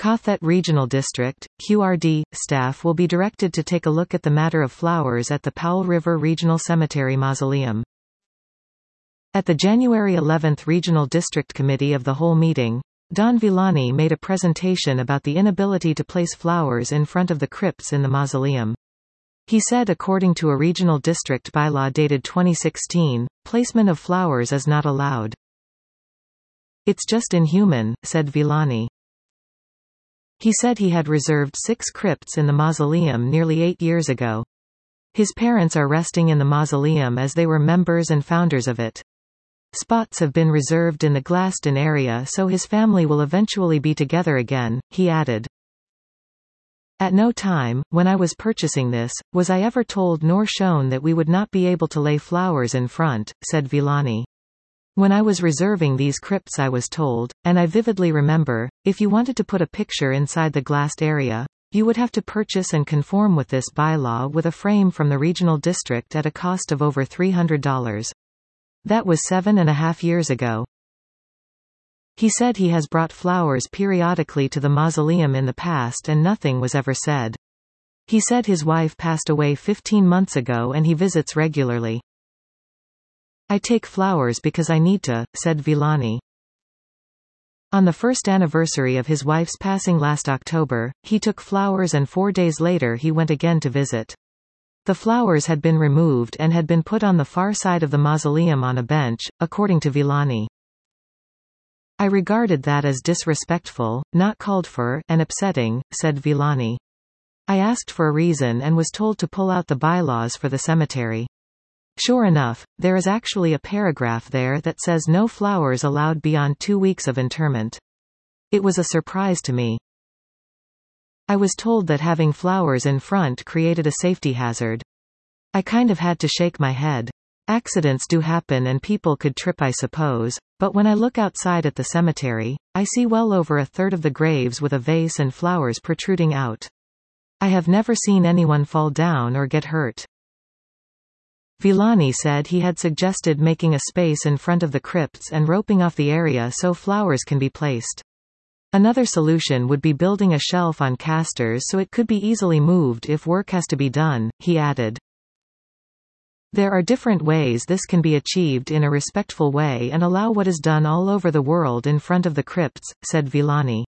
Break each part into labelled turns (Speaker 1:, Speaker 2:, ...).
Speaker 1: Kathet Regional District, QRD, staff will be directed to take a look at the matter of flowers at the Powell River Regional Cemetery Mausoleum. At the January 11 Regional District Committee of the Whole meeting, Don Villani made a presentation about the inability to place flowers in front of the crypts in the mausoleum. He said according to a regional district bylaw dated 2016, placement of flowers is not allowed. "It's just inhuman," said Villani. He said he had reserved 6 crypts in the mausoleum nearly 8 years ago. His parents are resting in the mausoleum as they were members and founders of it. Spots have been reserved in the Glaston area so his family will eventually be together again, he added. "At no time, when I was purchasing this, was I ever told nor shown that we would not be able to lay flowers in front," said Villani. "When I was reserving these crypts I was told, and I vividly remember, if you wanted to put a picture inside the glassed area, you would have to purchase and conform with this bylaw with a frame from the regional district at a cost of over $300. That was 7.5 years ago." He said he has brought flowers periodically to the mausoleum in the past and nothing was ever said. He said his wife passed away 15 months ago and he visits regularly. "I take flowers because I need to," said Villani. On the first anniversary of his wife's passing last October, he took flowers and 4 days later he went again to visit. The flowers had been removed and had been put on the far side of the mausoleum on a bench, according to Villani. "I regarded that as disrespectful, not called for, and upsetting," said Villani. "I asked for a reason and was told to pull out the bylaws for the cemetery. Sure enough, there is actually a paragraph there that says no flowers allowed beyond 2 weeks of interment. It was a surprise to me. I was told that having flowers in front created a safety hazard. I kind of had to shake my head. Accidents do happen and people could trip I suppose, but when I look outside at the cemetery, I see well over a third of the graves with a vase and flowers protruding out. I have never seen anyone fall down or get hurt." Villani said he had suggested making a space in front of the crypts and roping off the area so flowers can be placed. Another solution would be building a shelf on casters so it could be easily moved if work has to be done, he added. "There are different ways this can be achieved in a respectful way and allow what is done all over the world in front of the crypts," said Villani.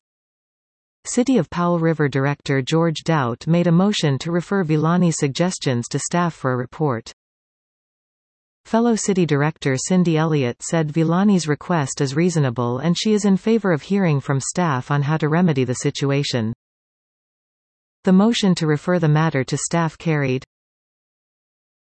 Speaker 1: City of Powell River Director George Doubt made a motion to refer Villani's suggestions to staff for a report. Fellow City Director Cindy Elliott said Villani's request is reasonable and she is in favor of hearing from staff on how to remedy the situation. The motion to refer the matter to staff carried.